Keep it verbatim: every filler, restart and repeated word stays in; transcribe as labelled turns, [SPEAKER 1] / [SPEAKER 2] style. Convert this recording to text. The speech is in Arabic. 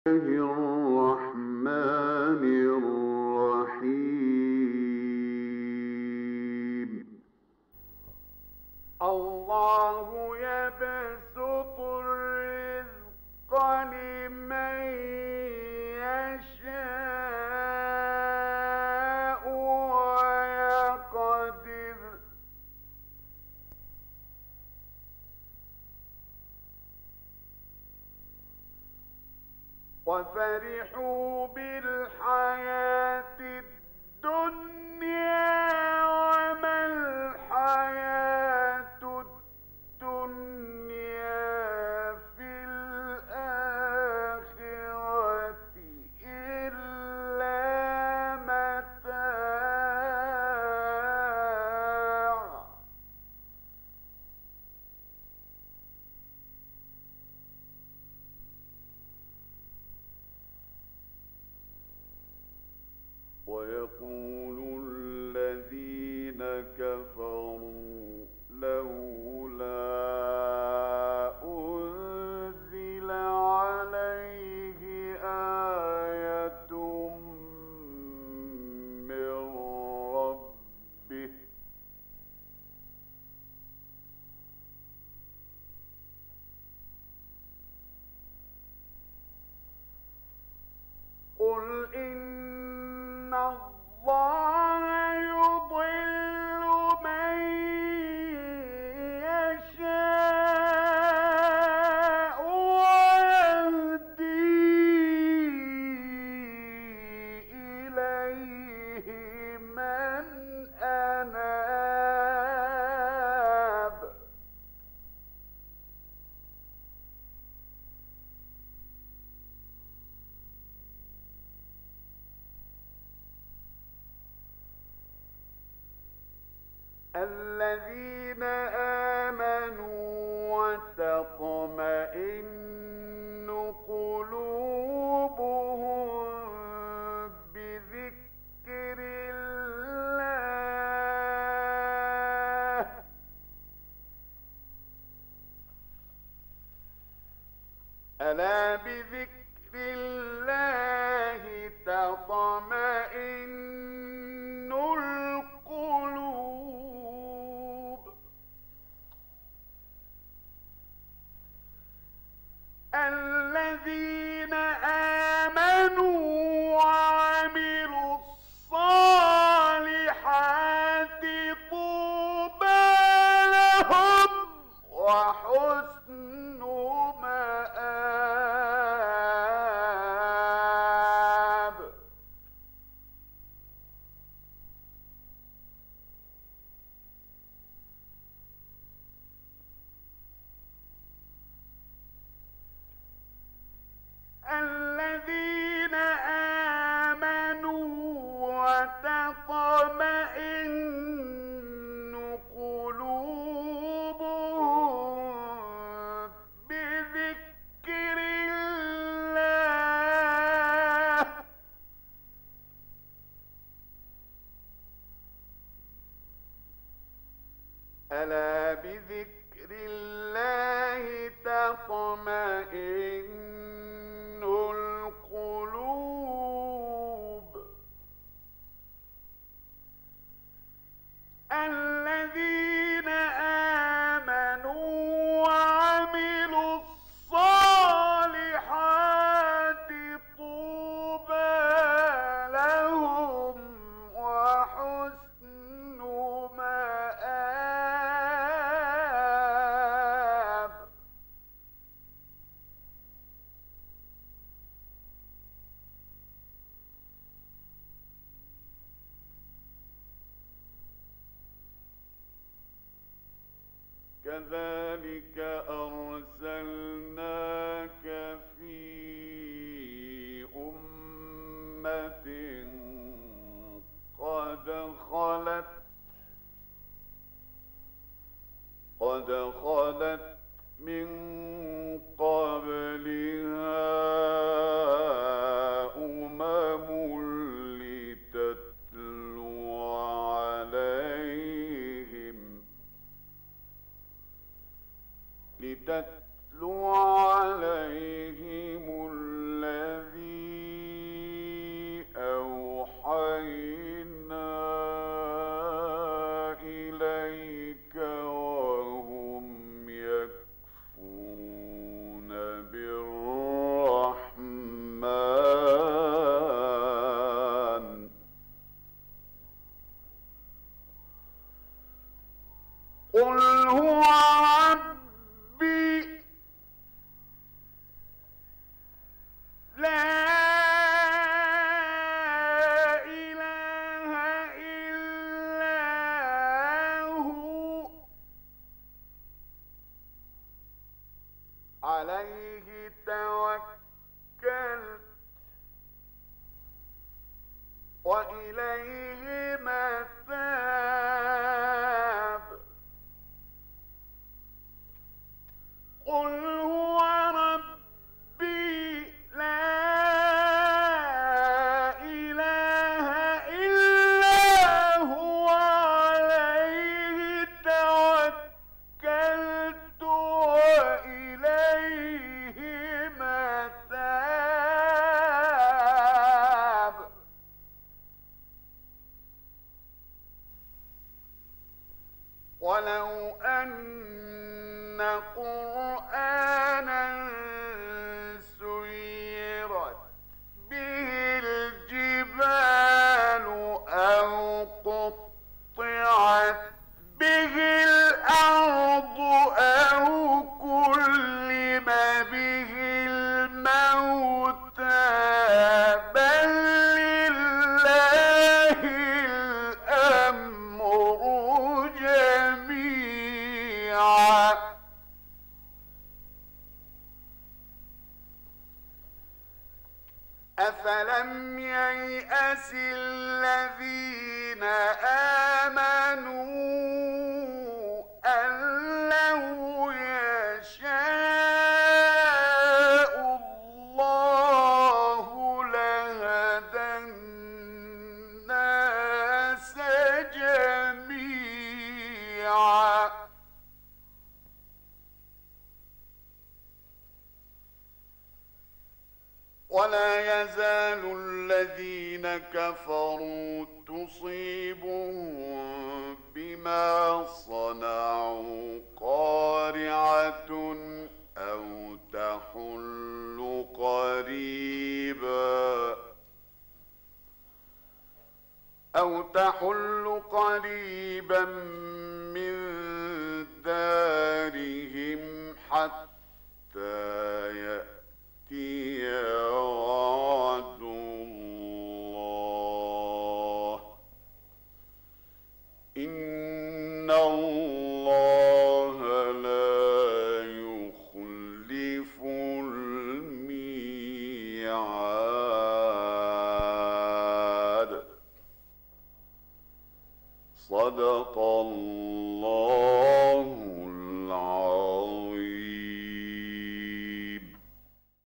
[SPEAKER 1] الرحمن الرحيم.
[SPEAKER 2] الله يبسط الرزق لمن يشاء ويقدر وفرحوا بالحياة الدنيا وما الحياة الدنيا في الآخرة إلا متاع. ويقول الذين كفروا لولا أنزل عليه آية من ربه قل إن الله يضل من يشاء ويهدي إليه من أناب. الذين آمنوا وتطمئن قلوبهم بذكر الله ألا بذكر الله تطمئن القلوب. الذين آمنوا وعملوا الصالحات طوبى لهم وحسن مآب. الذين آمنوا وتطمئن قلوبهم بذكر الله ألا بذكر الله تطمئن القلوب. الذين آمنوا وعملوا الصالحات طوبى لهم وحسن مآب. كذلك أرسلناك في أمة قد خلت قد خلت من قبلها أمم لتتلو عليهم لتتلو عليهم الذي أفلم ييأس الذين آمنوا أن لو يشاء الله لهدى الناس جميعا ولا يزال الذين كفروا تصيبهم بما صنعوا قارعة أو تحل قريبا أو تحل قريبا من دارهم حتى يأتي وعد الله إن الله لا يخلف الميعاد. صدق الله